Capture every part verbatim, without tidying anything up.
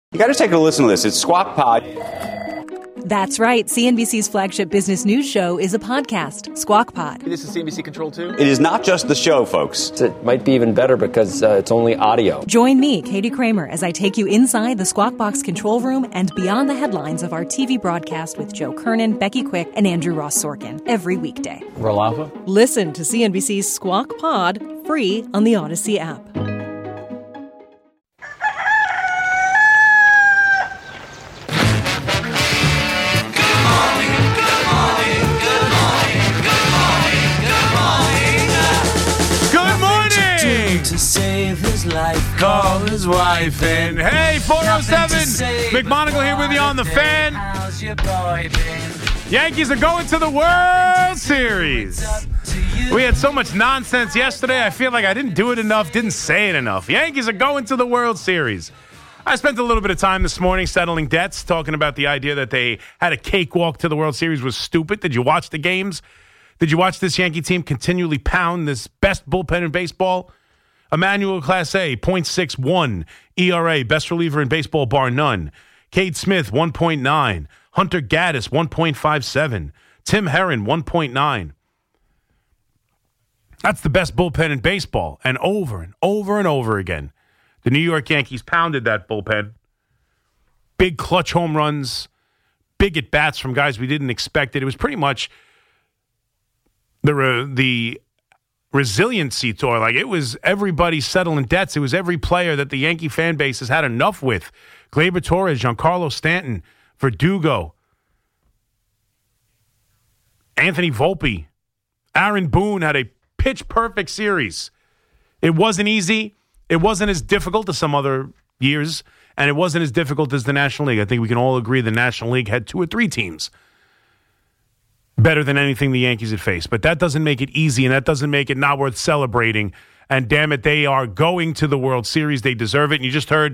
You got to take a listen to this. It's Squawk Pod. That's right. C N B C's flagship business news show is a podcast, Squawk Pod. This is C N B C Control two? It is not just the show, folks. It might be even better because uh, it's only audio. Join me, Katie Kramer, as I take you inside the Squawk Box control room and beyond the headlines of our T V broadcast with Joe Kernan, Becky Quick, and Andrew Ross Sorkin every weekday. Roll Alpha? Listen to C N B C's Squawk Pod free on the Odyssey app. Save his life, call his wife in. Hey, four oh seven, McMonagle here with you on the Fan. Yankees are going to the World Series. We had so much nonsense yesterday. I feel like I didn't do it enough, didn't say it enough. Yankees are going to the World Series. I spent a little bit of time this morning settling debts, talking about the idea that they had a cakewalk to the World Series was stupid. Did you watch the games? Did you watch this Yankee team continually pound this best bullpen in baseball? Emmanuel Clase, point six one E R A, best reliever in baseball bar none. Cade Smith, one point nine. Hunter Gaddis, one point five seven. Tim Herron, one point nine. That's the best bullpen in baseball. And over and over and over again, the New York Yankees pounded that bullpen. Big clutch home runs, big at-bats from guys we didn't expect it. It was pretty much the uh, the... resiliency tour. Like, it was everybody settling debts. It was every player that the Yankee fan base has had enough with. Gleyber Torres, Giancarlo Stanton, Verdugo, Anthony Volpe, Aaron Boone had a pitch-perfect series. It wasn't easy. It wasn't as difficult as some other years, and it wasn't as difficult as the National League. I think we can all agree the National League had two or three teams better than anything the Yankees had faced. But that doesn't make it easy, and that doesn't make it not worth celebrating. And damn it, they are going to the World Series. They deserve it. And you just heard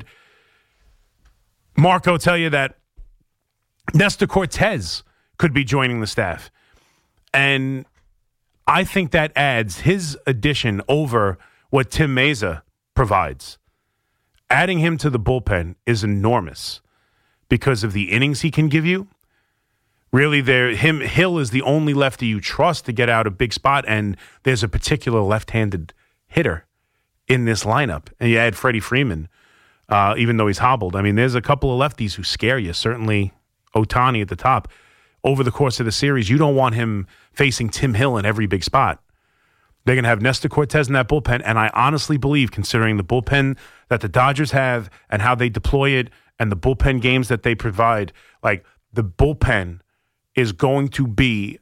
Marco tell you that Nestor Cortez could be joining the staff. And I think that adds his addition over what Tim Meza provides. Adding him to the bullpen is enormous because of the innings he can give you. Really, there, him Hill is the only lefty you trust to get out a big spot, and there's a particular left-handed hitter in this lineup. And you add Freddie Freeman, uh, even though he's hobbled. I mean, there's a couple of lefties who scare you. Certainly, Ohtani at the top. Over the course of the series, you don't want him facing Tim Hill in every big spot. They're going to have Nestor Cortez in that bullpen, and I honestly believe, considering the bullpen that the Dodgers have and how they deploy it and the bullpen games that they provide, like the bullpen is going to be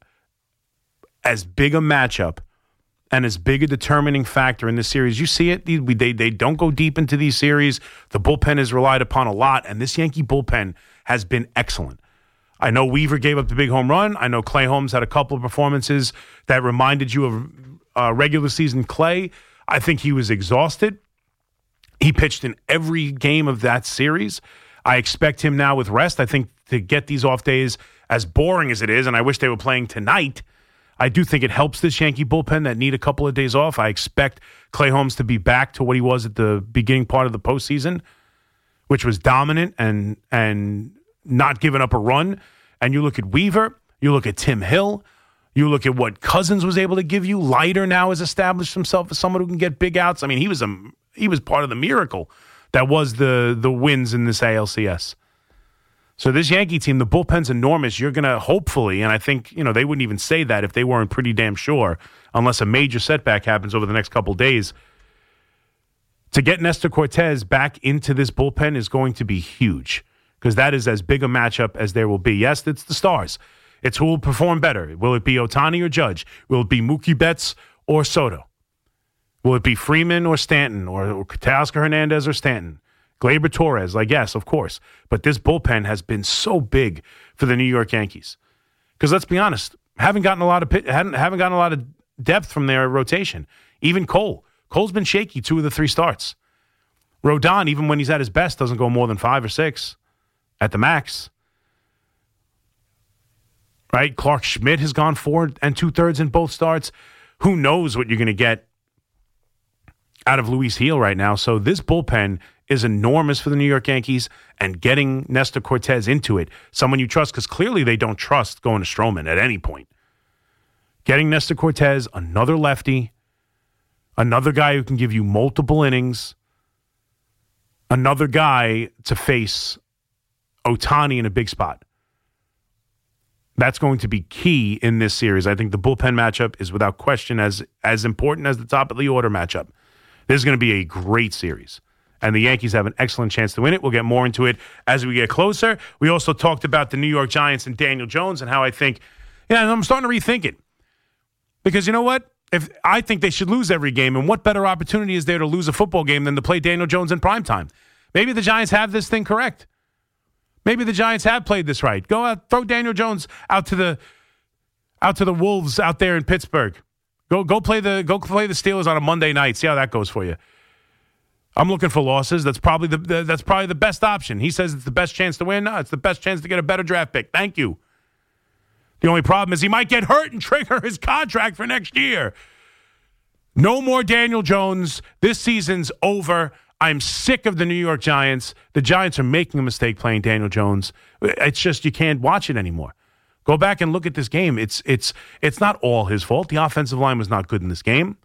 as big a matchup and as big a determining factor in this series. You see it. They, they, they don't go deep into these series. The bullpen is relied upon a lot, and this Yankee bullpen has been excellent. I know Weaver gave up the big home run. I know Clay Holmes had a couple of performances that reminded you of uh, regular season Clay. I think he was exhausted. He pitched in every game of that series. I expect him now with rest. I think to get these off days, as boring as it is, and I wish they were playing tonight, I do think it helps this Yankee bullpen that need a couple of days off. I expect Clay Holmes to be back to what he was at the beginning part of the postseason, which was dominant and and not giving up a run. And you look at Weaver, you look at Tim Hill, you look at what Cousins was able to give you. Leiter now has established himself as someone who can get big outs. I mean, he was a he was part of the miracle that was the the wins in this A L C S. So this Yankee team, the bullpen's enormous. You're going to hopefully, and I think, you know, they wouldn't even say that if they weren't pretty damn sure, unless a major setback happens over the next couple days. To get Nestor Cortez back into this bullpen is going to be huge because that is as big a matchup as there will be. Yes, it's the stars. It's who will perform better. Will it be Ohtani or Judge? Will it be Mookie Betts or Soto? Will it be Freeman or Stanton or, or Teoscar Hernandez or Stanton? Gleyber Torres, like, yes, of course. But this bullpen has been so big for the New York Yankees. Because let's be honest, haven't gotten a lot of haven't, haven't gotten a lot of depth from their rotation. Even Cole. Cole's been shaky two of the three starts. Rodon, even when he's at his best, doesn't go more than five or six at the max. Right? Clark Schmidt has gone four and two-thirds in both starts. Who knows what you're going to get out of Luis Gil right now. So this bullpen is enormous for the New York Yankees, and getting Nestor Cortez into it, someone you trust, because clearly they don't trust going to Stroman at any point. Getting Nestor Cortez, another lefty, another guy who can give you multiple innings, another guy to face Ohtani in a big spot. That's going to be key in this series. I think the bullpen matchup is without question as, as important as the top of the order matchup. This is going to be a great series, and the Yankees have an excellent chance to win it. We'll get more into it as we get closer. We also talked about the New York Giants and Daniel Jones and how I think, yeah, I'm starting to rethink it. Because you know what? If I think they should lose every game, and what better opportunity is there to lose a football game than to play Daniel Jones in primetime? Maybe the Giants have this thing correct. Maybe the Giants have played this right. Go out, throw Daniel Jones out to the out to the Wolves out there in Pittsburgh. Go go play the go play the Steelers on a Monday night. See how that goes for you. I'm looking for losses. That's probably the, the that's probably the best option. He says it's the best chance to win. No, it's the best chance to get a better draft pick. Thank you. The only problem is he might get hurt and trigger his contract for next year. No more Daniel Jones. This season's over. I'm sick of the New York Giants. The Giants are making a mistake playing Daniel Jones. It's just you can't watch it anymore. Go back and look at this game. It's it's it's not all his fault. The offensive line was not good in this game.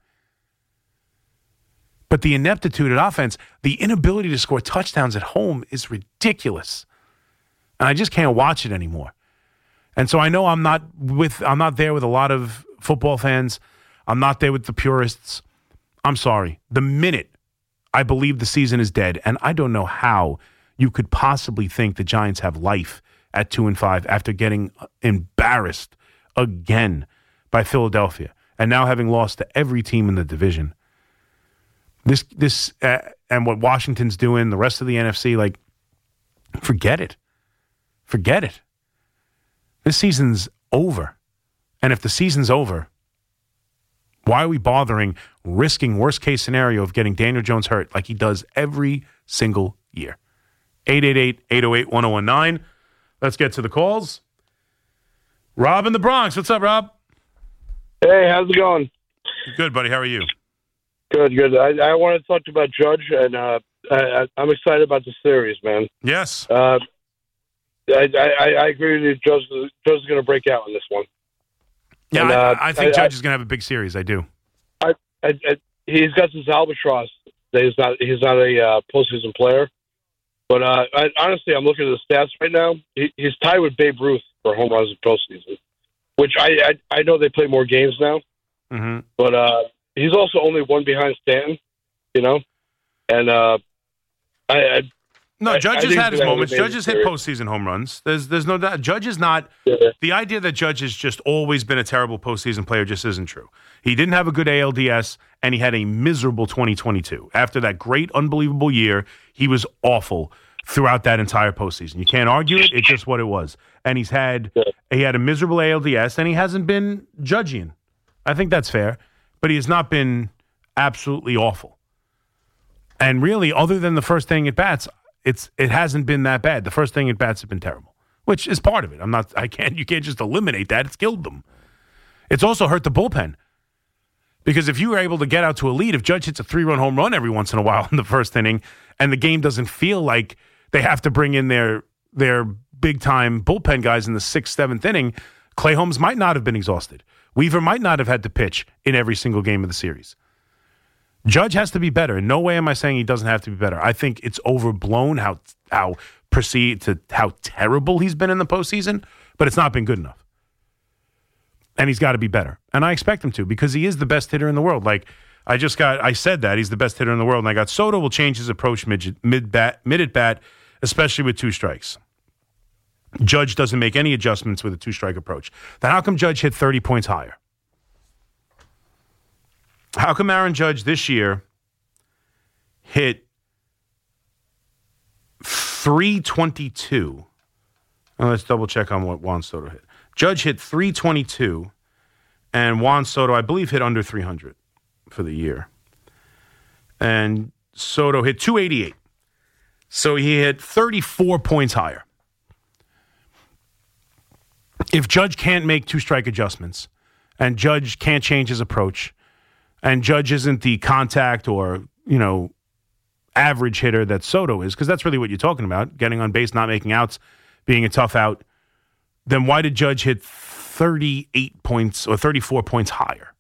But the ineptitude at offense, the inability to score touchdowns at home is ridiculous. And I just can't watch it anymore. And so I know I'm not with I'm not there with a lot of football fans. I'm not there with the purists. I'm sorry. The minute I believe the season is dead, and I don't know how you could possibly think the Giants have life at two and five after getting embarrassed again by Philadelphia and now having lost to every team in the division. This this uh, and what Washington's doing, the rest of the N F C, like, forget it, forget it. This season's over, and if the season's over, why are we bothering risking worst case scenario of getting Daniel Jones hurt like he does every single year? eight eight eight, eight oh eight, one oh one nine. Let's get to the calls. Rob in the Bronx. What's up, Rob? Hey, how's it going? Good, buddy. How are you? Good, good. I, I want to talk about Judge, and uh, I, I'm excited about the series, man. Yes. Uh, I, I, I agree with you. Judge, Judge is going to break out in this one. Yeah, and, I, uh, I think I, Judge I, is going to have a big series. I do. I, I, I, he's got this albatross. That he's not. He's not a uh, postseason player. But uh, I, honestly, I'm looking at the stats right now. He, he's tied with Babe Ruth for home runs in postseason, which I, I I know they play more games now. Mm-hmm. But uh, he's also only one behind Stanton. You know, and uh, I. I No, Judge I, has I had his moments. Judge has hit series. postseason home runs. There's there's no doubt. Judge is not – Yeah. the idea that Judge has just always been a terrible postseason player just isn't true. He didn't have a good A L D S, and he had a miserable twenty twenty-two. After that great, unbelievable year, he was awful throughout that entire postseason. You can't argue it. It's just what it was. And he's had Yeah. he had a miserable A L D S, and he hasn't been judging. I think that's fair. But he has not been absolutely awful. And really, other than the first thing at bats – It's it hasn't been that bad. The first thing at bats have been terrible, which is part of it. I'm not. I can't. You can't just eliminate that. It's killed them. It's also hurt the bullpen because if you were able to get out to a lead, if Judge hits a three-run home run every once in a while in the first inning, and the game doesn't feel like they have to bring in their their big-time bullpen guys in the sixth, seventh inning, Clay Holmes might not have been exhausted. Weaver might not have had to pitch in every single game of the series. Judge has to be better. In no way am I saying he doesn't have to be better. I think it's overblown how how perceived to how terrible he's been in the postseason, but it's not been good enough. And he's got to be better. And I expect him to because he is the best hitter in the world. Like I just got, I said that he's the best hitter in the world, and I got Soto will change his approach mid mid bat mid at bat, especially with two strikes. Judge doesn't make any adjustments with a two strike approach. Then how come Judge hit thirty points higher? How come Aaron Judge this year hit three twenty-two? Well, let's double check on what Juan Soto hit. Judge hit three twenty-two, and Juan Soto, I believe, hit under three hundred for the year. And Soto hit two eighty-eight. So he hit thirty-four points higher. If Judge can't make two-strike adjustments, and Judge can't change his approach, and Judge isn't the contact or, you know, average hitter that Soto is, because that's really what you're talking about, getting on base, not making outs, being a tough out, then why did Judge hit thirty-eight points or thirty-four points higher?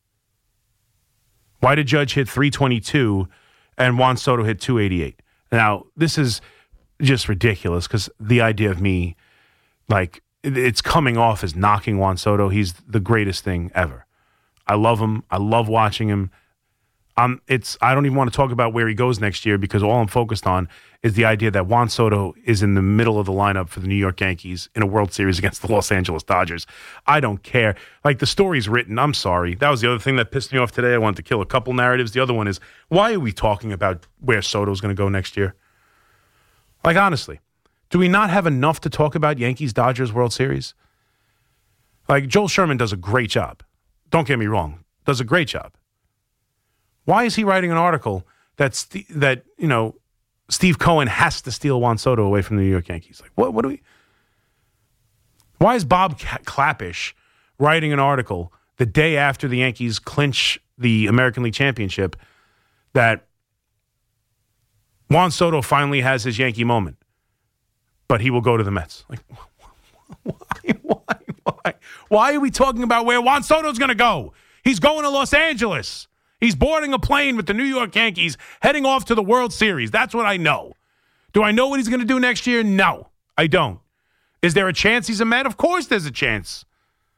Why did Judge hit three twenty-two and Juan Soto hit two eighty-eight? Now, this is just ridiculous because the idea of me, like, it's coming off as knocking Juan Soto. He's the greatest thing ever. I love him. I love watching him. Um, it's I don't even want to talk about where he goes next year because all I'm focused on is the idea that Juan Soto is in the middle of the lineup for the New York Yankees in a World Series against the Los Angeles Dodgers. I don't care. Like, the story's written. I'm sorry. That was the other thing that pissed me off today. I wanted to kill a couple narratives. The other one is, why are we talking about where Soto's going to go next year? Like, honestly, do we not have enough to talk about Yankees-Dodgers World Series? Like, Joel Sherman does a great job. Don't get me wrong. Does a great job. Why is he writing an article that's that, you know, Steve Cohen has to steal Juan Soto away from the New York Yankees? Like, what, what do we... Why is Bob Clappish writing an article the day after the Yankees clinch the American League Championship that Juan Soto finally has his Yankee moment, but he will go to the Mets? Like, why, why, why? Why are we talking about where Juan Soto's going to go? He's going to Los Angeles. He's boarding a plane with the New York Yankees, heading off to the World Series. That's what I know. Do I know what he's going to do next year? No, I don't. Is there a chance he's a Met? Of course there's a chance.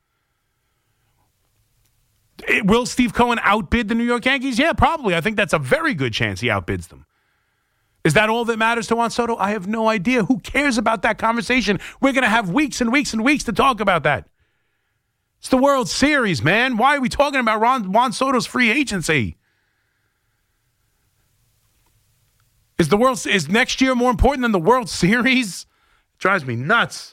It, will Steve Cohen outbid the New York Yankees? Yeah, probably. I think that's a very good chance he outbids them. Is that all that matters to Juan Soto? I have no idea. Who cares about that conversation? We're going to have weeks and weeks and weeks to talk about that. It's the World Series, man. Why are we talking about Ron, Juan Soto's free agency? Is the World is next year more important than the World Series? It drives me nuts.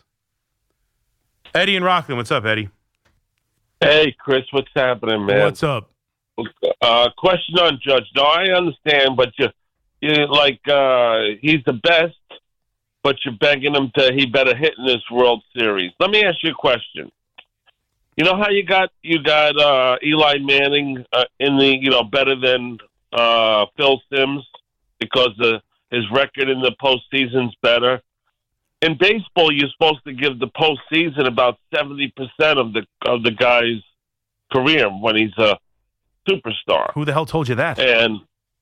Eddie and Rockland, what's up, Eddie? Hey, Chris, what's happening, man? What's up? Uh, question on Judge. No, I understand, but you, you like uh, he's the best, but you're begging him to he better hit in this World Series. Let me ask you a question. You know how you got you got uh, Eli Manning uh, in the you know better than uh, Phil Simms because the, his record in the postseason's better. In baseball, you're supposed to give the postseason about seventy percent of the of the guy's career when he's a superstar. Who the hell told you that? And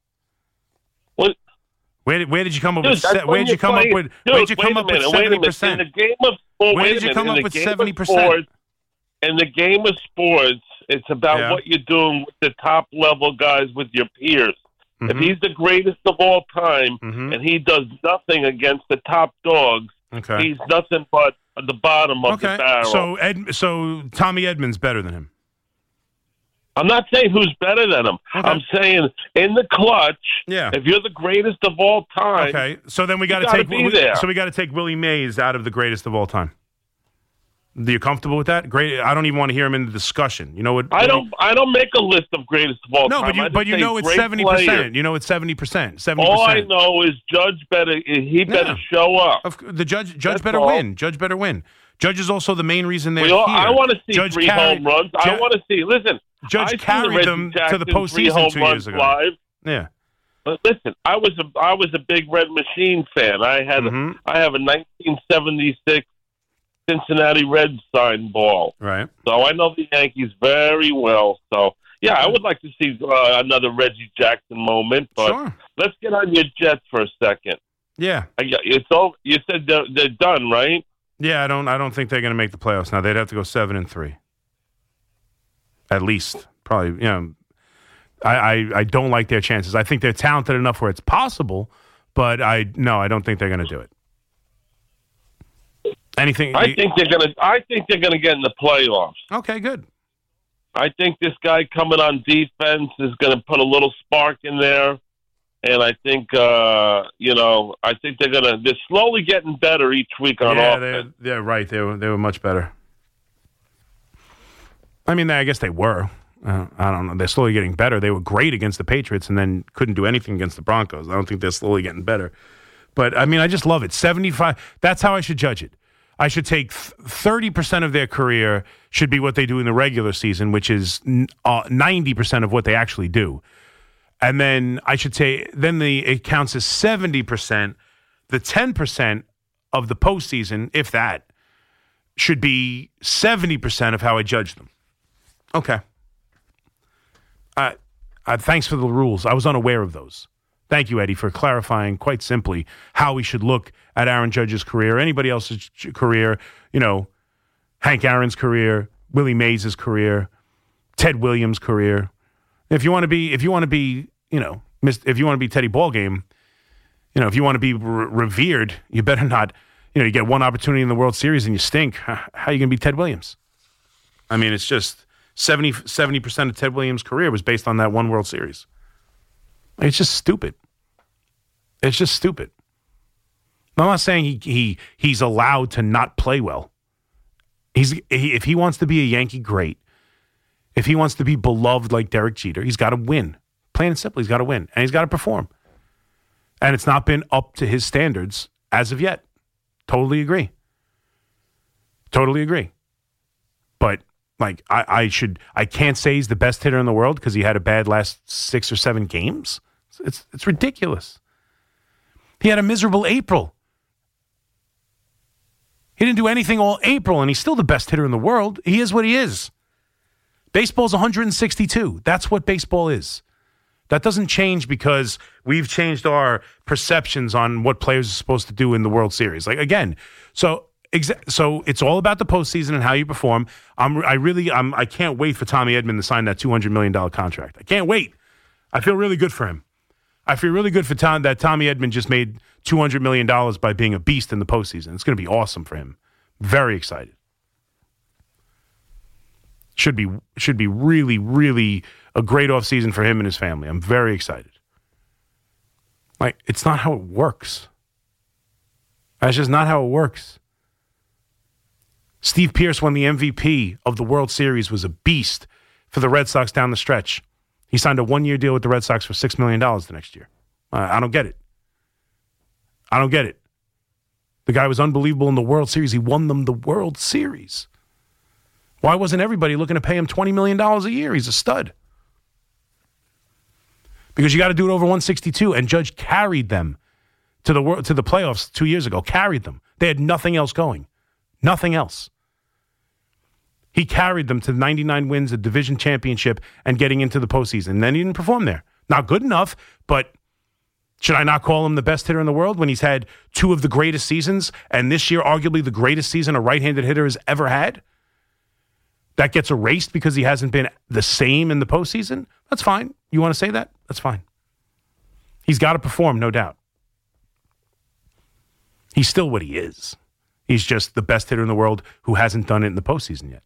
what? Where did where did you come up Dude, with? Se- where did you come playing, up with? Dude, where did you come up minute, with seventy percent? In the game of well, where wait did you a come minute. up with in seventy percent? In the game of sports, it's about yeah. what you're doing with the top level guys with your peers. Mm-hmm. If he's the greatest of all time mm-hmm. and he does nothing against the top dogs, okay. he's nothing but at the bottom of okay. the barrel. So Ed, so Tommy Edmonds better than him. I'm not saying who's better than him. Okay. I'm saying in the clutch, yeah. if you're the greatest of all time, okay. So then we got to gotta take be there. so we got to take Willie Mays out of the greatest of all time. Are you comfortable with that? Great. I don't even want to hear him in the discussion. You know what? I don't. I don't make a list of greatest of all no, time. but you, I but you say know it's great seventy percent. players. You know it's seventy percent. Seventy All I percent. know is Judge better. He better Yeah. show up. Of, the judge, judge That's better all. win. Judge better win. Judge is also the main reason they're We all, here. I want to see Judge three carried, home runs. I Ju- want to see. Listen, Judge I carried the them Reggie to the Jackson three postseason home two runs years ago. Live. Yeah. But listen, I was a I was a big Red Machine fan. I had Mhm. a, I have a nineteen seventy-six Cincinnati Reds signed ball. Right. So I know the Yankees very well. So yeah, I would like to see uh, another Reggie Jackson moment. But Sure. let's get on your Jets for a second. Yeah. I, it's all you said they're, they're done, right? Yeah. I don't. I don't think they're going to make the playoffs now. They'd have to go seven and three. At least, probably. You know, I, I, I don't like their chances. I think they're talented enough where it's possible, but I no, I don't think they're going to do it. Anything? I think they're gonna. I think they're gonna get in the playoffs. Okay, good. I think this guy coming on defense is going to put a little spark in there, and I think uh, you know. I think they're gonna. They're slowly getting better each week on yeah, offense. they're, they're right. They were they were much better. I mean, I guess they were. Uh, I don't know. They're slowly getting better. They were great against the Patriots and then couldn't do anything against the Broncos. I don't think they're slowly getting better. But, I mean, I just love it. seventy-five That's how I should judge it. I should take thirty percent of their career should be what they do in the regular season, which is uh, ninety percent of what they actually do. And then I should say, then the it counts as seventy percent. The ten percent of the postseason, if that, should be seventy percent of how I judge them. Okay. Uh, uh, thanks for the rules. I was unaware of those. Thank you, Eddie, for clarifying quite simply how we should look at Aaron Judge's career, anybody else's career, you know, Hank Aaron's career, Willie Mays' career, Ted Williams' career. If you want to be, if you want to be, you know, if you want to be Teddy Ballgame, you know, if you want to be re- revered, you better not, you know, you get one opportunity in the World Series and you stink. How are you going to be Ted Williams? I mean, it's just seventy, seventy percent of Ted Williams' career was based on that one World Series. It's just stupid. It's just stupid. I'm not saying he, he he's allowed to not play well. He's he, if he wants to be a Yankee, great. If he wants to be beloved like Derek Jeter, he's got to win. Plain and simple, he's got to win. And he's got to perform. And it's not been up to his standards as of yet. Totally agree. Totally agree. But, like, I, I should, I can't say he's the best hitter in the world because he had a bad last six or seven games. It's, it's ridiculous. He had a miserable April. He didn't do anything all April, and he's still the best hitter in the world. He is what he is. Baseball's one hundred sixty-two. That's what baseball is. That doesn't change because we've changed our perceptions on what players are supposed to do in the World Series. Like, again, so exa- so it's all about the postseason and how you perform. I'm, I really, I'm, I can't wait for Tommy Edman to sign that two hundred million dollars contract. I can't wait. I feel really good for him. I feel really good for Tom that Tommy Edman just made two hundred million dollars by being a beast in the postseason. It's going to be awesome for him. Very excited. Should be should be really, really a great offseason for him and his family. I'm very excited. Like, it's not how it works. That's just not how it works. Steve Pearce won the M V P of the World Series, was a beast for the Red Sox down the stretch. He signed a one-year deal with the Red Sox for six million dollars the next year. Uh, I don't get it. I don't get it. The guy was unbelievable in the World Series. He won them the World Series. Why wasn't everybody looking to pay him twenty million dollars a year? He's a stud. Because you got to do it over one sixty-two, and Judge carried them to the world, to the playoffs two years ago. Carried them. They had nothing else going. Nothing else. He carried them to ninety-nine wins, a division championship, and getting into the postseason. And then he didn't perform there. Not good enough, but should I not call him the best hitter in the world when he's had two of the greatest seasons, and this year arguably the greatest season a right-handed hitter has ever had? That gets erased because he hasn't been the same in the postseason? That's fine. You want to say that? That's fine. He's got to perform, no doubt. He's still what he is. He's just the best hitter in the world who hasn't done it in the postseason yet.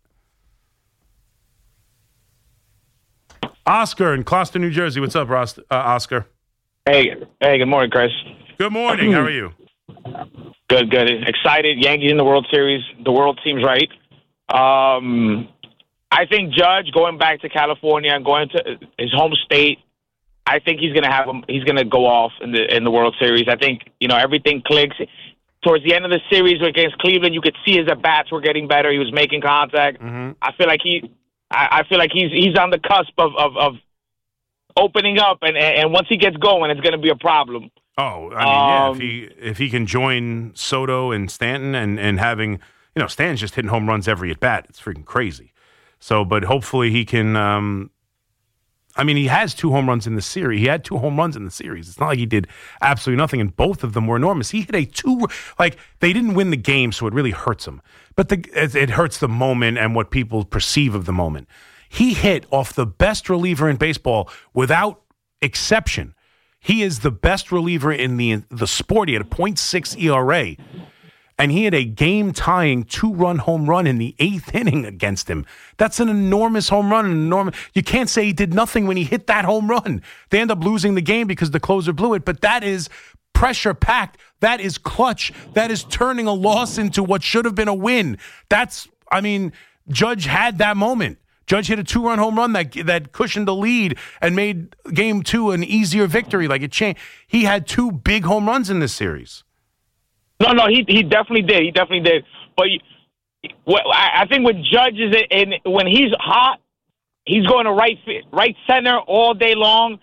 Oscar in Gloucester, New Jersey. What's up, Ross, uh, Oscar? Hey, hey. Good morning, Chris. Good morning. How are you? Good, good. Excited. Yankees in the World Series. The world seems right. Um, I think Judge going back to California and going to his home state, I think he's gonna have him. He's gonna go off in the in the World Series. I think you know everything clicks. Towards the end of the series against Cleveland, you could see his at bats were getting better. He was making contact. Mm-hmm. I feel like he, I, I feel like he's he's on the cusp of of, of opening up, and and once he gets going, it's gonna be a problem. Oh, I mean, yeah. If he if he can join Soto and Stanton and and having. You know, Stan's just hitting home runs every at bat. It's freaking crazy. So, but hopefully he can. Um, I mean, he has two home runs in the series. He had two home runs in the series. It's not like he did absolutely nothing, and both of them were enormous. He hit a two. Like, they didn't win the game, so it really hurts him. But the, it hurts the moment and what people perceive of the moment. He hit off the best reliever in baseball without exception. He is the best reliever in the the sport. He had a point six E R A. And he had a game-tying two-run home run in the eighth inning against him. That's an enormous home run. An enormous. You can't say he did nothing when he hit that home run. They end up losing the game because the closer blew it. But that is pressure-packed. That is clutch. That is turning a loss into what should have been a win. That's, I mean, Judge had that moment. Judge hit a two-run home run that that cushioned the lead and made game two an easier victory. Like it changed. He had two big home runs in this series. No, no, he he definitely did. He definitely did. But well, I think with Judge is in when he's hot, he's going to right right center all day long.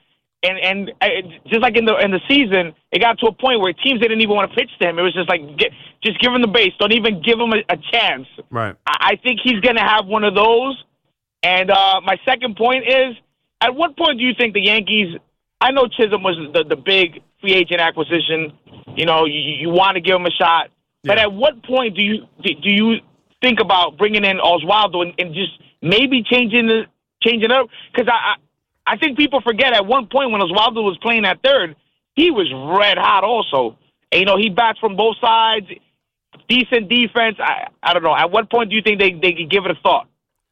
And and uh, just like in the in the season, it got to a point where teams didn't even want to pitch to him. It was just like, get, just give him the base. Don't even give him a, a chance. Right. I, I think he's going to have one of those. And uh, my second point is, at what point do you think the Yankees? I know Chisholm was the, the big free agent acquisition. You know, you, you want to give him a shot. But Yeah. at what point do you do you think about bringing in Oswaldo and, and just maybe changing the changing up? Because I, I I think people forget at one point when Oswaldo was playing at third, he was red hot also. And, you know, he bats from both sides, decent defense. I I don't know. At what point do you think they, they could give it a thought?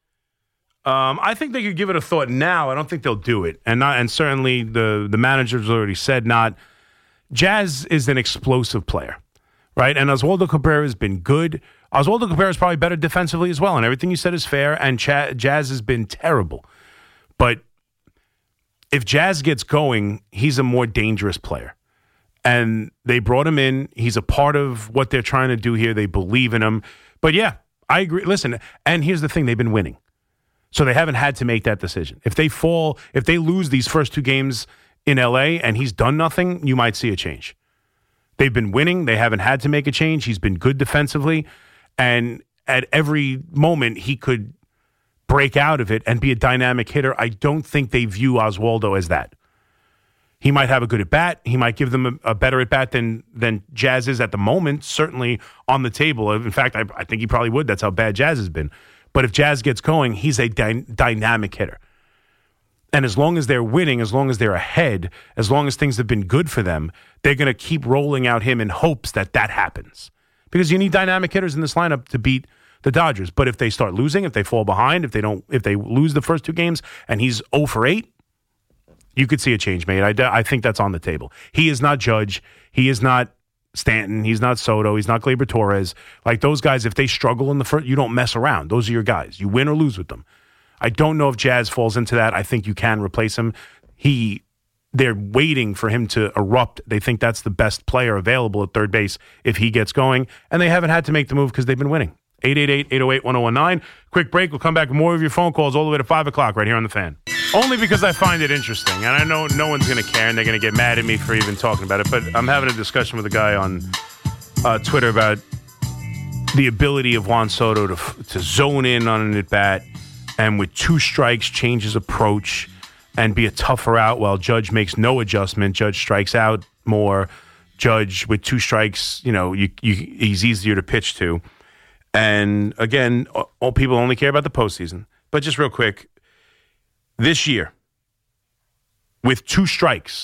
Um, I think they could give it a thought now. I don't think they'll do it, and not, and certainly the the manager's already said not. Jazz is an explosive player, right? And Oswaldo Cabrera has been good. Oswaldo Cabrera is probably better defensively as well, and everything you said is fair. And Ch- Jazz has been terrible, but if Jazz gets going, he's a more dangerous player. And they brought him in. He's a part of what they're trying to do here. They believe in him. But yeah, I agree. Listen, and here's the thing: they've been winning. So they haven't had to make that decision. If they fall, if they lose these first two games in L A and he's done nothing, you might see a change. They've been winning. They haven't had to make a change. He's been good defensively. And at every moment, he could break out of it and be a dynamic hitter. I don't think they view Oswaldo as that. He might have a good at-bat. He might give them a, a better at-bat than, than Jazz is at the moment, certainly on the table. In fact, I, I think he probably would. That's how bad Jazz has been. But if Jazz gets going, he's a dy- dynamic hitter. And as long as they're winning, as long as they're ahead, as long as things have been good for them, they're going to keep rolling out him in hopes that that happens. Because you need dynamic hitters in this lineup to beat the Dodgers. But if they start losing, if they fall behind, if they don't, if they lose the first two games and he's oh for eight, you could see a change made. I, I think that's on the table. He is not Judge. He is not Stanton, he's not Soto, he's not Gleyber Torres. Like those guys, if they struggle in the first, you don't mess around. Those are your guys. You win or lose with them. I don't know if Jazz falls into that. I think you can replace him. He, they're waiting for him to erupt. They think that's the best player available at third base if he gets going, and they haven't had to make the move because they've been winning. eight eight eight, eight oh eight, one oh one nine. Quick break. We'll come back with more of your phone calls all the way to five o'clock right here on The Fan. Only because I find it interesting, and I know no one's going to care, and they're going to get mad at me for even talking about it, but I'm having a discussion with a guy on uh, Twitter about the ability of Juan Soto to to zone in on an at-bat and with two strikes change his approach and be a tougher out while Judge makes no adjustment. Judge strikes out more. Judge with two strikes, you know, you, you, he's easier to pitch to. And again, all people only care about the postseason. But just real quick, this year, with two strikes,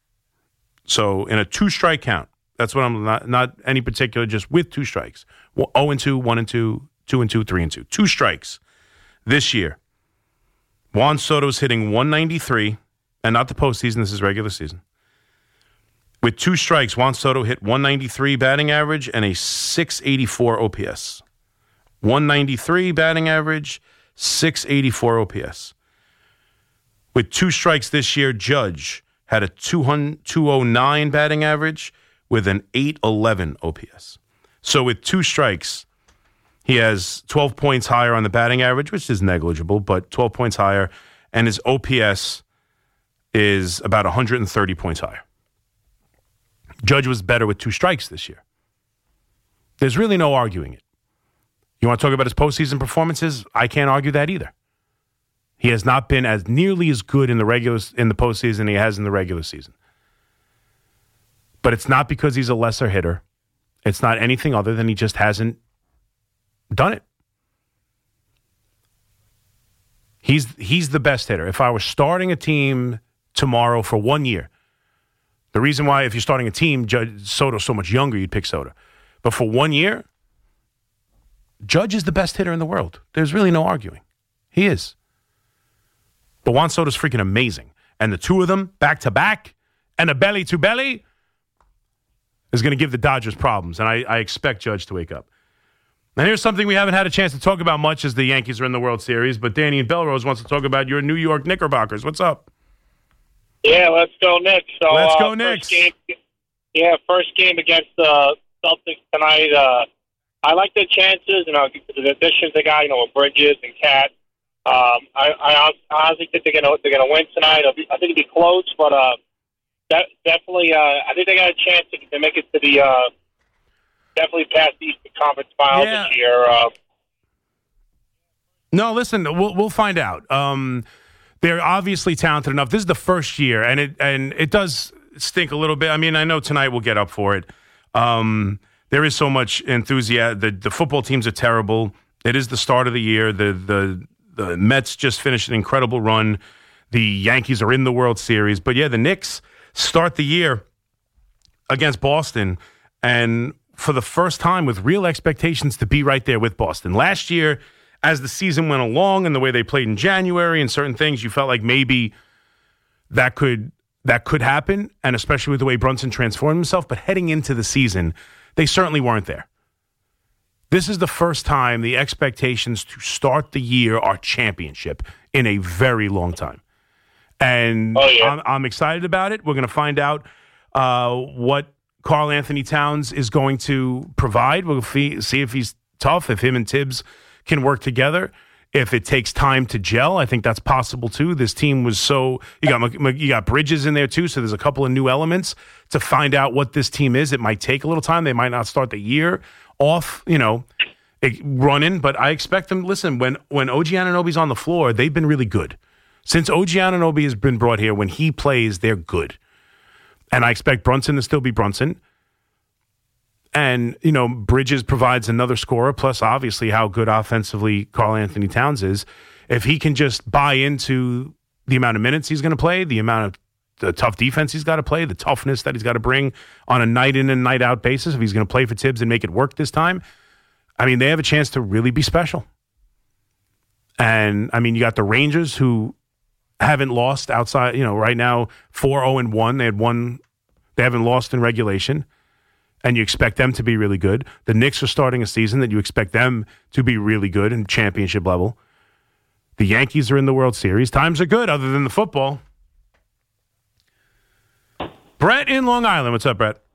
so in a two-strike count, that's what I'm not, not any particular, just with two strikes. oh and two, one and two, two and two, three and two. Two strikes this year. Juan Soto's hitting one ninety-three, and not the postseason, this is regular season. With two strikes, Juan Soto hit one ninety-three batting average and a six eighty-four O P S. one ninety-three batting average, six eighty-four O P S. With two strikes this year, Judge had a two oh nine batting average with an eight eleven O P S. So with two strikes, he has twelve points higher on the batting average, which is negligible, but twelve points higher, and his O P S is about one hundred thirty points higher. Judge was better with two strikes this year. There's really no arguing it. You want to talk about his postseason performances? I can't argue that either. He has not been as nearly as good in the regular in the postseason he has in the regular season. But it's not because he's a lesser hitter. It's not anything other than he just hasn't done it. He's he's the best hitter. If I were starting a team tomorrow for one year, the reason why if you're starting a team, Judge Soto's so much younger, you'd pick Soto. But for one year, Judge is the best hitter in the world. There's really no arguing. He is. But Juan Soto's freaking amazing. And the two of them, back-to-back, and a belly-to-belly, is going to give the Dodgers problems. And I, I expect Judge to wake up. Now, here's something we haven't had a chance to talk about much as the Yankees are in the World Series, but Danny in Belrose wants to talk about your New York Knickerbockers. What's up? Yeah, let's go Knicks. So, let's go uh, Knicks. First game, yeah, first game against the uh, Celtics tonight. Uh, I like their chances. You know, the additions they got, you know, with Bridges and Cat. Um, I, I honestly think they're gonna they're gonna win tonight. It'll be, I think it'll be close, but uh, that, definitely, uh, I think they got a chance to, to make it to the uh, definitely past the Eastern Conference Finals Yeah. this year. Uh, No, listen, we'll we'll find out. Um, they're obviously talented enough. This is the first year, and it and it does stink a little bit. I mean, I know tonight we'll get up for it. Um, there is so much enthusiasm. The the football teams are terrible. It is the start of the year. The the the Mets just finished an incredible run. The Yankees are in the World Series, but yeah, the Knicks start the year against Boston, and for the first time with real expectations to be right there with Boston. Last year, as the season went along and the way they played in January and certain things, you felt like maybe that could that could happen, and especially with the way Brunson transformed himself. But heading into the season, they certainly weren't there. This is the first time the expectations to start the year are championship in a very long time. And Oh, yeah. I'm, I'm excited about it. We're going to find out uh, what Karl Anthony Towns is going to provide. We'll fee- see if he's tough, if him and Tibbs can work together. If it takes time to gel, I think that's possible too. This team was so you got you got Bridges in there too, so there's a couple of new elements to find out what this team is. It might take a little time. They might not start the year off, you know, running, but I expect them. Listen, when when O G Anunoby's on the floor, they've been really good. Since O G Anunoby has been brought here, when he plays, they're good, and I expect Brunson to still be Brunson. And, you know, Bridges provides another scorer, plus obviously how good offensively Karl Anthony Towns is. If he can just buy into the amount of minutes he's going to play, the amount of the tough defense he's got to play, the toughness that he's got to bring on a night in and night out basis, if he's going to play for Tibbs and make it work this time, I mean, they have a chance to really be special. And, I mean, you got the Rangers who haven't lost outside, you know, right now, four oh and one. They had one, they haven't lost in regulation. And you expect them to be really good. The Knicks are starting a season that you expect them to be really good in championship level. The Yankees are in the World Series. Times are good other than the football. Brett in Long Island. What's up, Brett?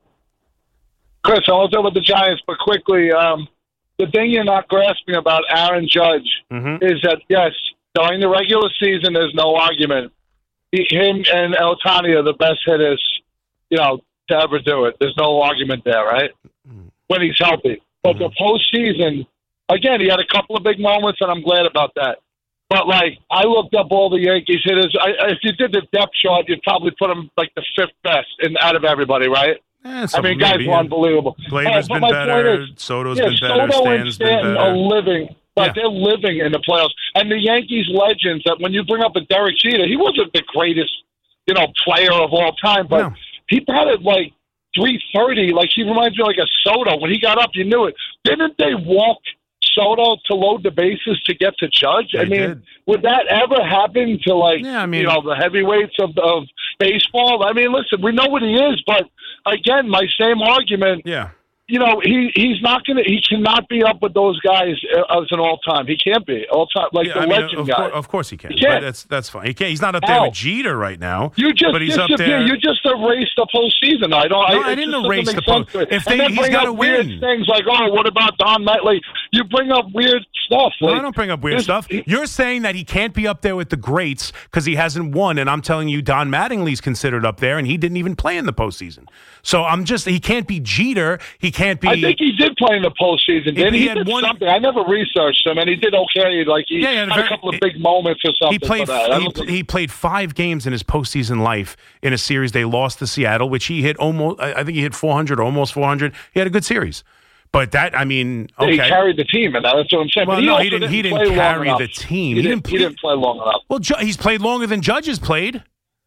Chris, I was over the Giants, but quickly, um, the thing you're not grasping about Aaron Judge Mm-hmm. is that, yes, during the regular season, there's no argument. He, him and Ohtani are the best hitters, you know, to ever do it. There's no argument there, right? When he's healthy. But the postseason, again, he had a couple of big moments, and I'm glad about that. But, like, I looked up all the Yankees hitters. I, if you did the depth chart, you'd probably put him, like, the fifth best in, out of everybody, right? Eh, I mean, guys were unbelievable. Glaber's Uh, been but my better. point is, Soto's yeah, been better. Soto Stan's and been Stanton better. are living. Like, Yeah. they're living in the playoffs. And the Yankees legends, that when you bring up a Derek Jeter, he wasn't the greatest, you know, player of all time, but No. he batted, like, three thirty. Like, he reminds me of, like, a Soto. When he got up, you knew it. Didn't they walk Soto to load the bases to get to Judge? I They mean, did. would that ever happen to, like, Yeah, I mean- you know, the heavyweights of, of baseball? I mean, listen, we know what he is, but, again, my same argument, Yeah. you know, he he's not going to, he cannot be up with those guys as an all-time. He can't be all-time, like Yeah, the I mean, legend of, guy. cour- of course he can. He can't. But that's that's fine. He can't. He's not up there Al, with Jeter right now. You just but he's up disappear. there. You just erased the postseason. I don't. No, I, I it didn't just erase doesn't the make sense post- to me. if And they- then he's bring gotta up weird win. things like, oh, what about Don Mattingly? You bring up weird stuff. No, Like, I don't bring up weird this- stuff. You're saying that he can't be up there with the greats because he hasn't won, and I'm telling you, Don Mattingly's considered up there, and he didn't even play in the postseason. So I'm just he can't be Jeter. He can't be. I think he did play in the postseason. Didn't he he? He had did one- something. I never researched him, and he did okay. Like he, Yeah, he had had, a a very- couple of big moments or something. He played. for that. I He, don't think- he played five games in his postseason life in a series they lost to Seattle, which he hit almost. I I think he hit four hundred, almost four hundred. He had a good series, but that I mean, okay. He carried the team, and that's what I'm saying. Well, but he no, also he didn't- he didn't play long carry enough. the team. He, He didn't, didn't he didn't play long enough. Well, Ju- he's played longer than Judge's played.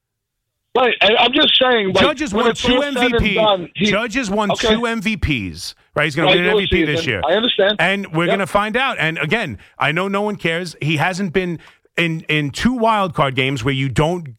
Right, and I'm just saying. Like, Judge's when won it's two all said and M V Ps. done, he- Judge's won Okay. two M V Ps. Right, he's going to win an M V P Regular this season. year. I understand. And we're Yep. going to find out. And again, I know no one cares. He hasn't been in in two wild card games where you don't get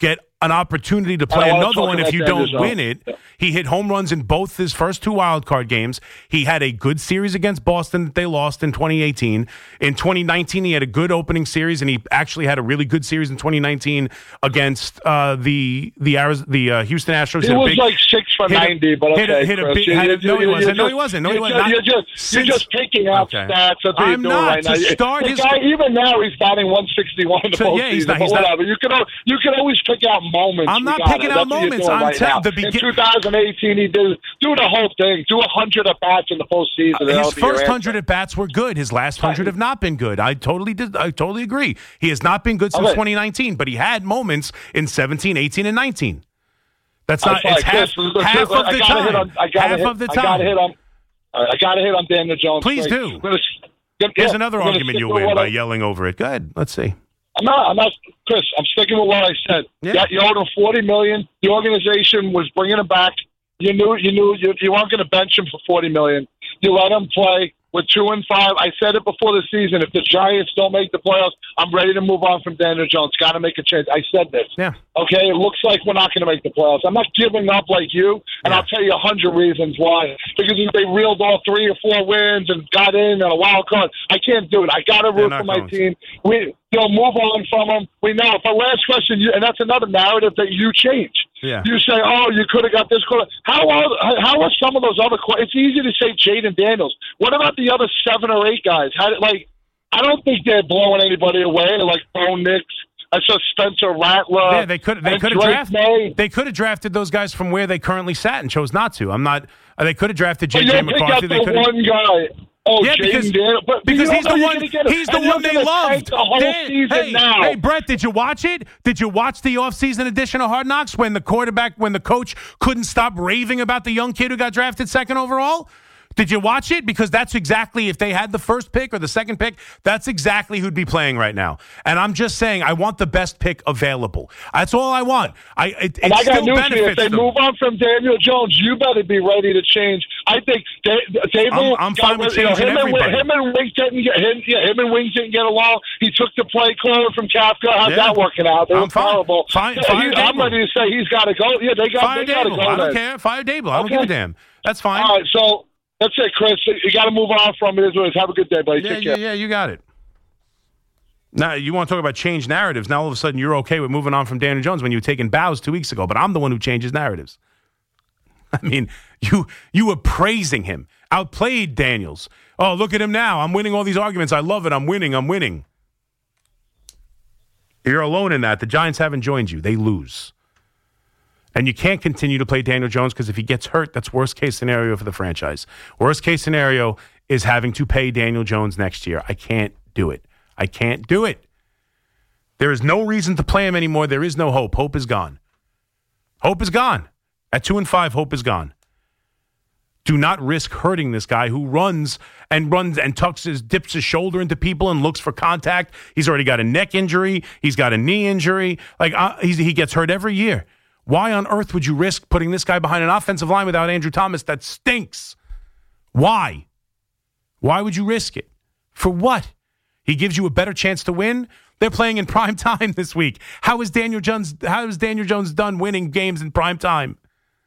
an opportunity to play I wanna another talk one if about you Daniel don't win Jones. it. He hit home runs in both his first two wild card games. He had a good series against Boston that they lost in twenty eighteen. In twenty nineteen, he had a good opening series, and he actually had a really good series in twenty nineteen against uh, the the Arizona, the uh, Houston Astros. He Hit a was big- like six for hit a- ninety, but hit a- okay, hit a Chris. big- You- had a- you- no, he you- wasn't. you're No, he just- wasn't. No, he you're wasn't. just- Not- You're just, since- you're just picking out Okay. stats. That's what I'm you're doing not. right To now. start the his- guy, even now, he's batting one sixty-one in the So, postseason. yeah, he's not- but he's not- whatever. You can al- you can always pick out moments. I'm not We got picking it. out That's what you're moments. doing I'm right telling- now. the begin- In two thousand eighteen, he did do the whole thing. Do a hundred at bats in the postseason. and that'll His be your first answer. hundred at bats were good. His last hundred have not been good. I totally did. I totally agree. He has not been good since Okay. twenty nineteen, but he had moments in seventeen, eighteen, and nineteen. That's not. I'm sorry, It's half, Chris, look, half look, of I the gotta hit time. on- I gotta Half hit- of the I gotta time. hit on. I got to hit on Daniel Jones. Please quick. do. I'm gonna, yeah, Here's I'm another gonna argument stick you with win what by I- yelling over it. Go ahead. Let's see. I'm not. I'm not. Chris, I'm sticking with what I said. Yeah. Yeah, you owed him forty million. The organization was bringing him back. You knew. You knew. You, you weren't going to bench him for forty million. You let him play. With two and five, I said it before the season. If the Giants don't make the playoffs, I'm ready to move on from Daniel Jones. Got to make a change. I said this. Yeah. Okay. It looks like we're not going to make the playoffs. I'm not giving up like you, and Yeah. I'll tell you a hundred reasons why. Because they reeled off three or four wins and got in on a wild card. I can't do it. I got to root not for my going to. team. We they'll move on from them. We know. But last question, you, and that's another narrative that you change. Yeah. You say, "Oh, you could have got this quarter." How are how are some of those other? qu- It's easy to say Jaden Daniels. What about the other seven or eight guys? How did, like, I don't think they're blowing anybody away. Like Bo Nix, I saw Spencer Rattler. Yeah, they could. They and could have Drake drafted. May. They could have drafted those guys from where they currently sat and chose not to. I'm not. uh, They could have drafted But J you J don't pick McCarthy. out They the could have. one guy. Oh, Yeah, Jaden because, Daniels. But because you he's know the you're one. gonna get him. He's the And you're one they gonna loved. tank the whole Dan- season hey, now. hey, Brett, did you watch it? Did you watch the offseason edition of Hard Knocks when the quarterback, when the coach couldn't stop raving about the young kid who got drafted second overall? Did you watch it? Because that's exactly, if they had the first pick or the second pick, that's exactly who'd be playing right now. And I'm just saying, I want the best pick available. That's all I want. I it, And it I got still news for you. If benefits they them. move on from Daniel Jones, you better be ready to change. I think Da- Dable. I'm- I'm fine with you know, changing him and, everybody. him and Wings didn't get him, yeah, him and Wings didn't get along. He took the play caller from Kafka. How's Yeah. that working out? They I'm were fine. terrible. Fine- Yeah, fire he- I'm Dable. ready to say he's got to go. Yeah, they got. Fire they got to Dable. go. I don't then. care. Fire Dable. I don't Okay. give a damn. That's fine. All right, so that's it, Chris. You got to move on from it. Is what it is. Have a good day, buddy. Yeah, Take yeah, care. yeah, you got it. Now, you want to talk about change narratives. Now, all of a sudden, you're okay with moving on from Daniel Jones when you were taking bows two weeks ago, but I'm the one who changes narratives. I mean, you you were praising him, outplayed Daniels. Oh, look at him now. I'm winning all these arguments. I love it. I'm winning. I'm winning. You're alone in that. The Giants haven't joined you. They lose. And you can't continue to play Daniel Jones because if he gets hurt, that's worst case scenario for the franchise. Worst case scenario is having to pay Daniel Jones next year. I can't do it. I can't do it. There is no reason to play him anymore. There is no hope. Hope is gone. Hope is gone. At two and five, hope is gone. Do not risk hurting this guy who runs and runs and tucks his, dips his shoulder into people and looks for contact. He's already got a neck injury. He's got a knee injury. Like uh, he's, he gets hurt every year. Why on earth would you risk putting this guy behind an offensive line without Andrew Thomas that stinks? Why? Why would you risk it? For what? He gives you a better chance to win? They're playing in prime time this week. How is Daniel Jones, how is Daniel Jones done winning games in prime time?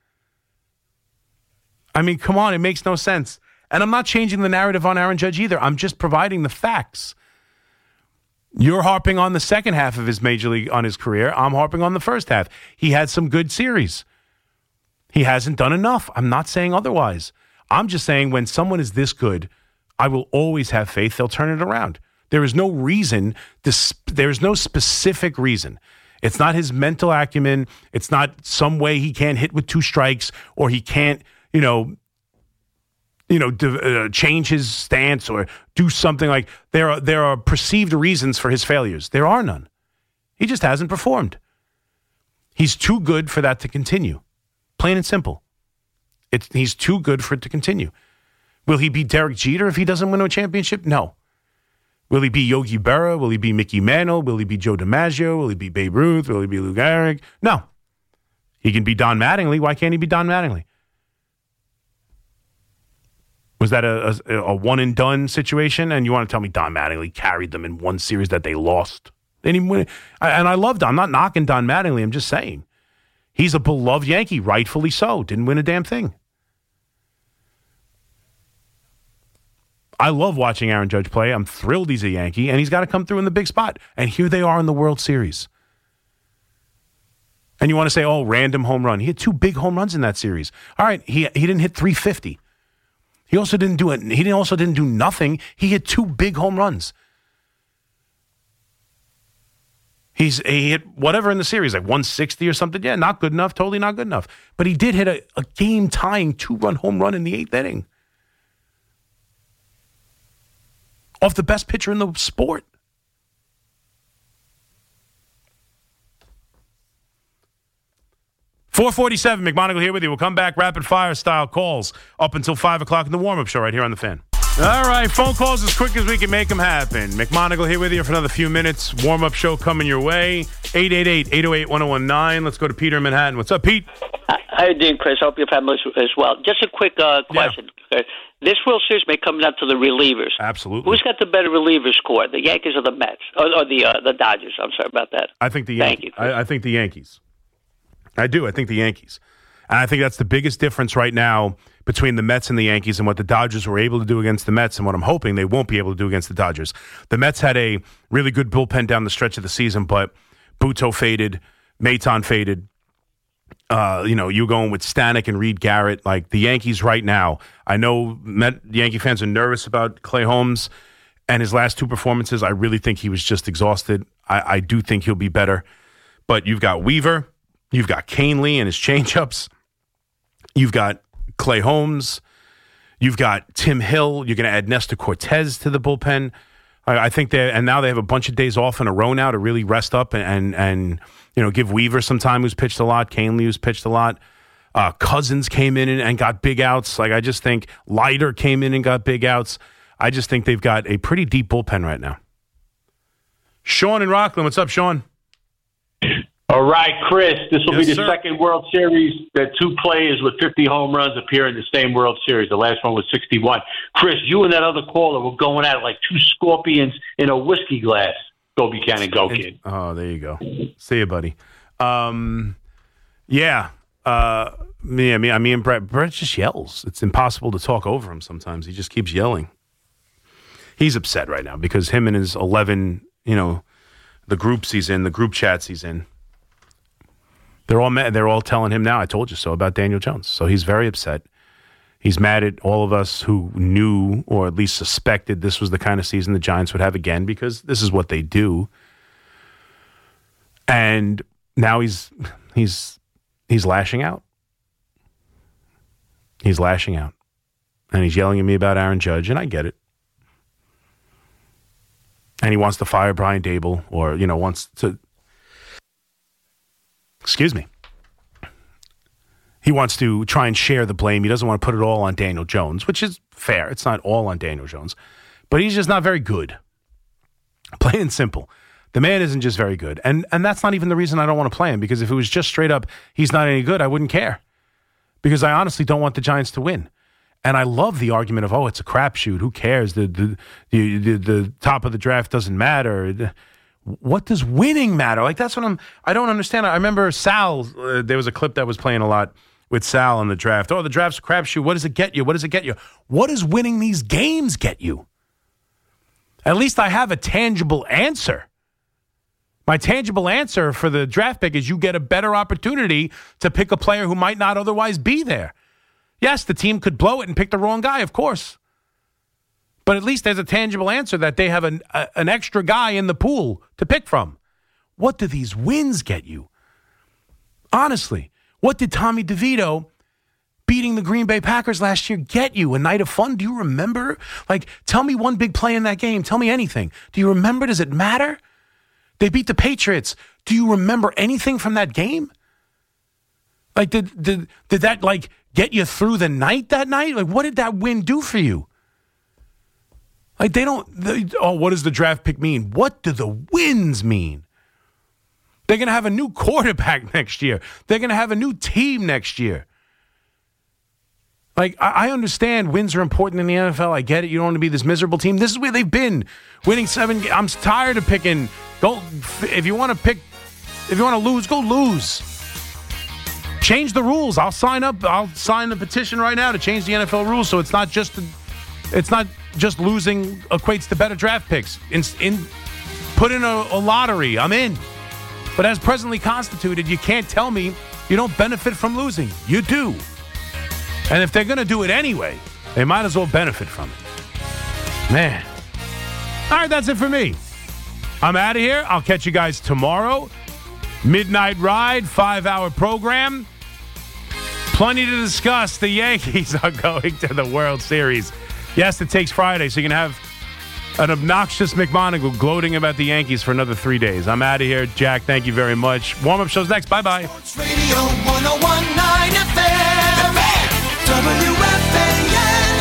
I mean, come on, it makes no sense. And I'm not changing the narrative on Aaron Judge either. I'm just providing the facts. You're harping on the second half of his major league, on his career. I'm harping on the first half. He had some good series. He hasn't done enough. I'm not saying otherwise. I'm just saying when someone is this good, I will always have faith they'll turn it around. There is no reason, to, there is no specific reason. It's not his mental acumen. It's not some way he can't hit with two strikes or he can't, you know, you know, uh, change his stance or do something like there are there are perceived reasons for his failures. There are none. He just hasn't performed. He's too good for that to continue. Plain and simple. It's he's too good for it to continue. Will he be Derek Jeter if he doesn't win a championship? No. Will he be Yogi Berra? Will he be Mickey Mantle? Will he be Joe DiMaggio? Will he be Babe Ruth? Will he be Lou Gehrig? No. He can be Don Mattingly. Why can't he be Don Mattingly? Was that a, a, a one-and-done situation? And you want to tell me Don Mattingly carried them in one series that they lost? They didn't even win it. I, and I love Don. I'm not knocking Don Mattingly. I'm just saying. He's a beloved Yankee, rightfully so. Didn't win a damn thing. I love watching Aaron Judge play. I'm thrilled he's a Yankee, and he's got to come through in the big spot. And here they are in the World Series. And you want to say, oh, random home run. He had two big home runs in that series. All right, he he didn't hit three fifty. He also didn't do it. He didn't also didn't do nothing. He hit two big home runs. He's he hit whatever in the series, like one sixty or something. Yeah, not good enough. Totally not good enough. But he did hit a, a game-tying two-run home run in the eighth inning. Off the best pitcher in the sport. four forty-seven, McMonagle here with you. We'll come back, rapid-fire style calls up until five o'clock in the warm-up show right here on The Fan. All right, phone calls as quick as we can make them happen. McMonagle here with you for another few minutes. Warm-up show coming your way. eight eight eight, eight oh eight, one oh one nine. Let's go to Peter in Manhattan. What's up, Pete? How you doing, Chris? Hope your family as well. Just a quick uh, question. Yeah. This World Series may come down to the relievers. Absolutely. Who's got the better reliever score, the Yankees or the Mets? Or, or the uh, the Dodgers? I'm sorry about that. I think the Thank Yankees. you. I, I think the Yankees. I do. I think the Yankees. And I think that's the biggest difference right now between the Mets and the Yankees and what the Dodgers were able to do against the Mets and what I'm hoping they won't be able to do against the Dodgers. The Mets had a really good bullpen down the stretch of the season, but Buto faded, Maton faded. Uh, you know, you going with Stanek and Reed Garrett. Like the Yankees right now, I know Met, Yankee fans are nervous about Clay Holmes and his last two performances. I really think he was just exhausted. I, I do think he'll be better. But you've got Weaver. You've got Canely and his changeups. You've got Clay Holmes. You've got Tim Hill. You're going to add Nestor Cortez to the bullpen. I, I think they and now they have a bunch of days off in a row now to really rest up and and, and you know give Weaver some time, who's pitched a lot. Canely, who's pitched a lot. Uh, Cousins came in and, and got big outs. Like I just think Leiter came in and got big outs. I just think they've got a pretty deep bullpen right now. Sean in Rockland, what's up, Sean? All right, Chris, this will Yes, be the sir. second World Series that two players with fifty home runs appear in the same World Series. The last one was sixty-one. Chris, you and that other caller were going at it like two scorpions in a whiskey glass. Go Buchanan, go, kid. Oh, there you go. See you, buddy. Um, yeah. Uh, me, I mean, I mean, Brett, Brett just yells. It's impossible to talk over him sometimes. He just keeps yelling. He's upset right now because him and his eleven, you know, the groups he's in, the group chats he's in, They're all mad. They're all telling him now, I told you so about Daniel Jones. So he's very upset. He's mad at all of us who knew or at least suspected this was the kind of season the Giants would have again because this is what they do. And now he's he's he's lashing out. He's lashing out. And he's yelling at me about Aaron Judge, and I get it. And he wants to fire Brian Daboll or, you know, wants to Excuse me. He wants to try and share the blame. He doesn't want to put it all on Daniel Jones, which is fair. It's not all on Daniel Jones. But he's just not very good. Plain and simple. The man isn't just very good. And and that's not even the reason I don't want to play him, because if it was just straight up, he's not any good, I wouldn't care. Because I honestly don't want the Giants to win. And I love the argument of, oh, it's a crapshoot. Who cares? The, the, the, the, the top of the draft doesn't matter. What does winning matter? Like, that's what I'm, I don't understand. I remember Sal, uh, there was a clip that was playing a lot with Sal in the draft. Oh, the draft's a crapshoot. What does it get you? What does it get you? What does winning these games get you? At least I have a tangible answer. My tangible answer for the draft pick is you get a better opportunity to pick a player who might not otherwise be there. Yes, the team could blow it and pick the wrong guy, of course. But at least there's a tangible answer that they have an, a, an extra guy in the pool to pick from. What do these wins get you? Honestly, what did Tommy DeVito beating the Green Bay Packers last year get you? A night of fun? Do you remember? Like, tell me one big play in that game. Tell me anything. Do you remember? Does it matter? They beat the Patriots. Do you remember anything from that game? Like, did did did that, like, get you through the night that night? Like, what did that win do for you? Like, they don't, they, oh, what does the draft pick mean? What do the wins mean? They're going to have a new quarterback next year. They're going to have a new team next year. Like, I, I understand wins are important in the N F L. I get it. You don't want to be this miserable team. This is where they've been, winning seven. I'm tired of picking. Go, if you want to pick, if you want to lose, go lose. Change the rules. I'll sign up. I'll sign the petition right now to change the N F L rules so it's not just it's not just losing equates to better draft picks. In, in put in a, a lottery. I'm in. But as presently constituted, you can't tell me you don't benefit from losing. You do. And if they're going to do it anyway, they might as well benefit from it. Man. All right, that's it for me. I'm out of here. I'll catch you guys tomorrow. Midnight Ride, five-hour program. Plenty to discuss. The Yankees are going to the World Series. Yes, it takes Friday, so you can have an obnoxious McMonagle gloating about the Yankees for another three days. I'm out of here. Jack, thank you very much. Warm-up show's next. Bye-bye. Sports Radio one oh one point nine F M. W F A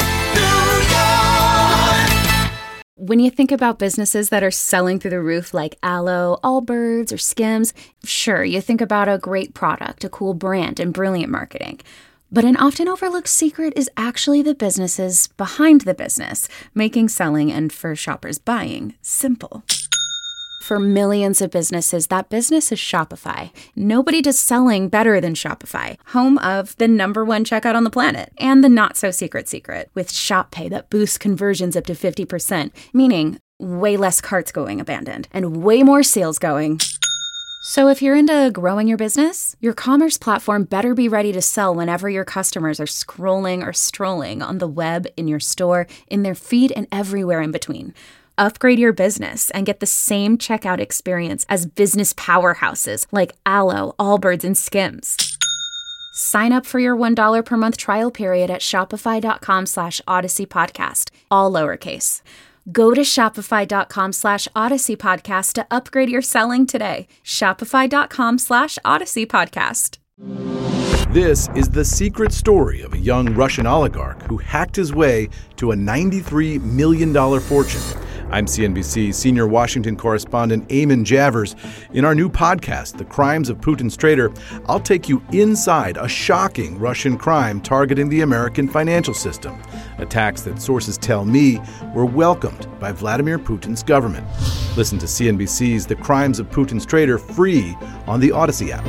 N, New York. When you think about businesses that are selling through the roof like Aloe, Allbirds, or Skims, sure, you think about a great product, a cool brand, and brilliant marketing. But an often overlooked secret is actually the businesses behind the business, making selling and, for shoppers, buying simple. For millions of businesses, that business is Shopify. Nobody does selling better than Shopify, home of the number one checkout on the planet, and the not-so-secret secret, with Shop Pay that boosts conversions up to fifty percent, meaning way less carts going abandoned, and way more sales going. So if you're into growing your business, your commerce platform better be ready to sell whenever your customers are scrolling or strolling on the web, in your store, in their feed, and everywhere in between. Upgrade your business and get the same checkout experience as business powerhouses like Aloe, Allbirds, and Skims. Sign up for your one dollar per month trial period at shopify.com slash Odyssey Podcast, all lowercase. Go to shopify.com slash Odyssey Podcast to upgrade your selling today. Shopify.com slash Odyssey Podcast. This is the secret story of a young Russian oligarch who hacked his way to a ninety-three million dollars fortune. I'm C N B C senior Washington correspondent Eamon Javers. In our new podcast, The Crimes of Putin's Traitor, I'll take you inside a shocking Russian crime targeting the American financial system. Attacks that sources tell me were welcomed by Vladimir Putin's government. Listen to C N B C's The Crimes of Putin's Traitor free on the Odyssey app.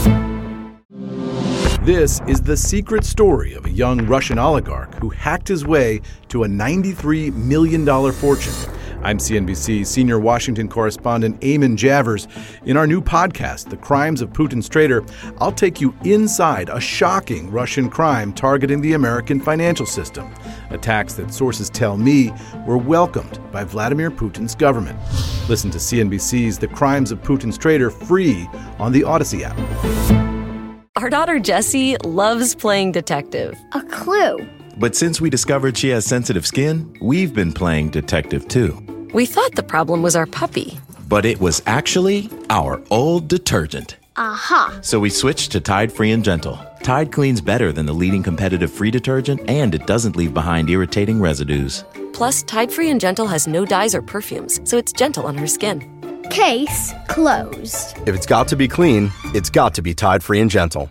This is the secret story of a young Russian oligarch who hacked his way to a ninety-three million dollars fortune. I'm C N B C senior Washington correspondent Eamon Javers. In our new podcast, The Crimes of Putin's Traitor, I'll take you inside a shocking Russian crime targeting the American financial system. Attacks that sources tell me were welcomed by Vladimir Putin's government. Listen to C N B C's The Crimes of Putin's Traitor free on the Odyssey app. Our daughter Jessie loves playing detective. A clue. But since we discovered she has sensitive skin, we've been playing detective too. We thought the problem was our puppy. But it was actually our old detergent. Aha. So we switched to Tide Free and Gentle. Tide cleans better than the leading competitive free detergent, and it doesn't leave behind irritating residues. Plus, Tide Free and Gentle has no dyes or perfumes, so it's gentle on her skin. Case closed. If it's got to be clean, it's got to be Tide Free and Gentle.